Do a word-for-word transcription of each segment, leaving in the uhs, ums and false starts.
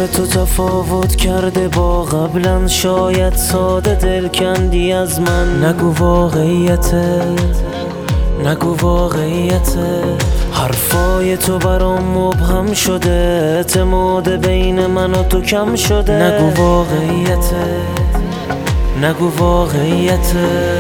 رفتار تو تفاوت کرده با قبلا، شاید ساده دل کندی از من. نگو واقعیته، نگو واقعیته، حرفای تو برام مبهم شده، اعتماد بین من و تو کم شده. نگو واقعیته، نگو واقعیته.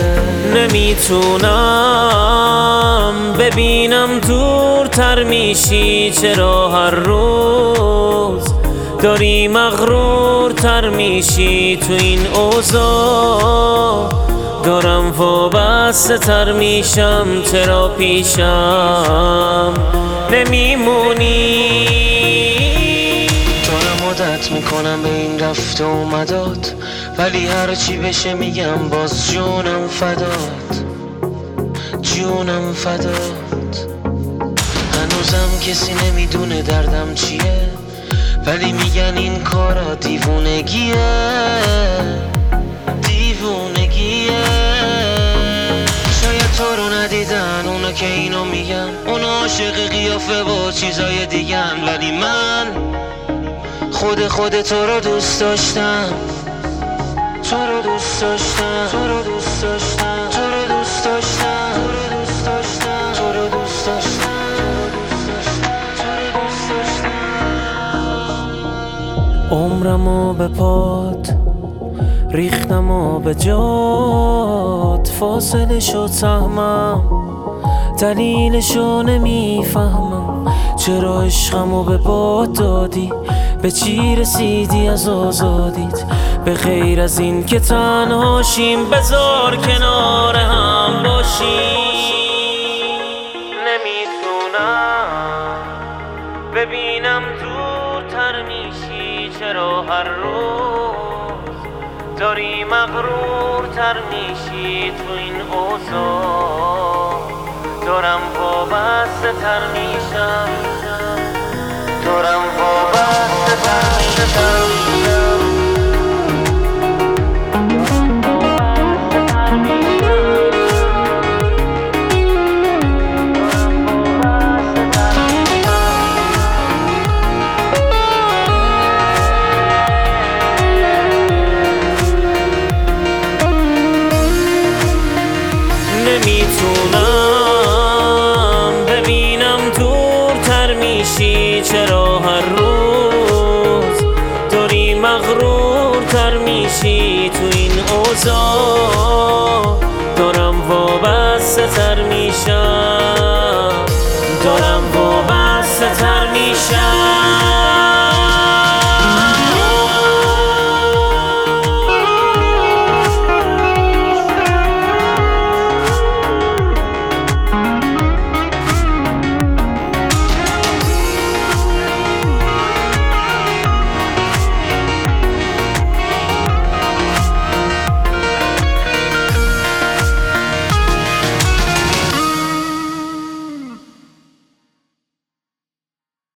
نمیتونم ببینم دورتر میشی، چرا هر روز داری مغرورتر میشی؟ تو این اوضاع دارم وابسته تر میشم، چرا پیشم نمیمونی؟ دارم عادت میکنم به این رفت و اومدات، ولی هر چی بشه میگم باز جونم فدات، جونم فدات. هنوزم کسی نمیدونه دردم چیه، ولی میگن این کارا دیوونگیه، دیوونگیه. شاید تو رو ندیدن اونا که اینو میگن، اونا عاشق قیافه و چیزای دیگن، ولی من خود خود تو رو دوست داشتم، تو رو دوست داشتم، تو رو دوست داشتم، تو رو دوست داشتم، تو رو دوست داشتم، تو رو دوست داشتم، تو رو دوست داشتم. عمرمو به پات ریختم و به جات، فاصله شد سهمم، دلیلشو نمیفهمم. چرا عشقمو به باد دادی؟ به چی رسیدی از آزادیت؟ به غیر از این که تنهاشیم، بذار کنار هم باشیم. نمیتونم ببینم دورتر میشی، چرا هر روز داری مغرورتر میشی؟ تو این اوضاع دارم وابسته تر میشم، دارم وابسته تر میشم. نمیتونم ببینم دورتر میشی، چرا